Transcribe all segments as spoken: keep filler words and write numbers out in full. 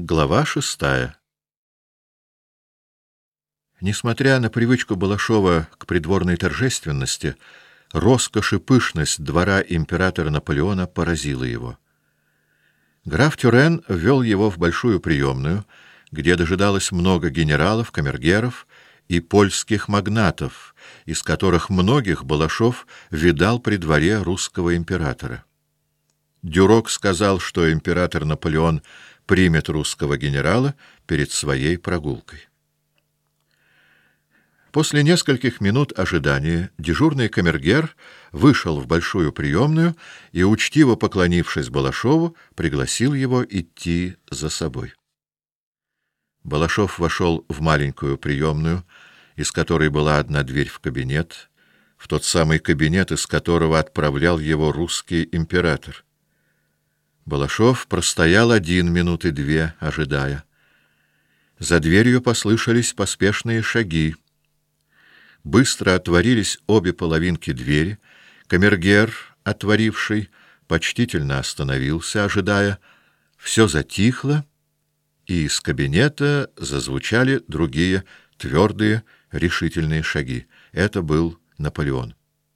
Глава шестая. Несмотря на привычку Балашова к придворной торжественности, роскошь и пышность двора императора Наполеона поразила его. Граф Тюрен ввел его в большую приемную, где дожидалось много генералов, камергеров и польских магнатов, из которых многих Балашов видал при дворе русского императора. Дюрок сказал, что император Наполеон примет русского генерала перед своей прогулкой. После нескольких минут ожидания дежурный камергер вышел в большую приемную и, учтиво поклонившись Балашову, пригласил его идти за собой. Балашов вошел в маленькую приемную, из которой была одна дверь в кабинет, в тот самый кабинет, из которого отправлял его русский император. Балашов простоял один минуты две, ожидая. За дверью послышались поспешные шаги. Быстро отворились обе половинки двери. Камергер, отворивший, почтительно остановился, ожидая. Все затихло, и из кабинета зазвучали другие твердые, решительные шаги. Это был Наполеон.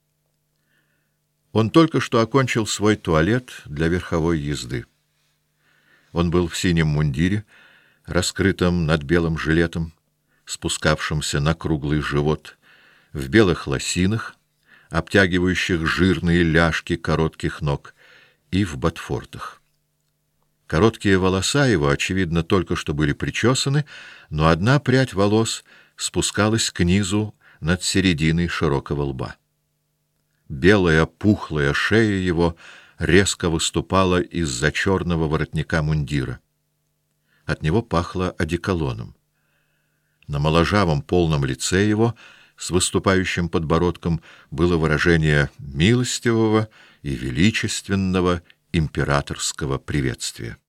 Он только что окончил свой туалет для верховой езды. Он был в синем мундире, раскрытом над белым жилетом, спускавшимся на круглый живот, в белых лосинах, обтягивающих жирные ляжки коротких ног, и в ботфортах. Короткие волоса его, очевидно, только что были причесаны, но одна прядь волос спускалась к низу над серединой широкого лба. Белая пухлая шея его резко выступала из-за черного воротника мундира. От него пахло одеколоном. На моложавом полном лице его с выступающим подбородком было выражение милостивого и величественного императорского приветствия.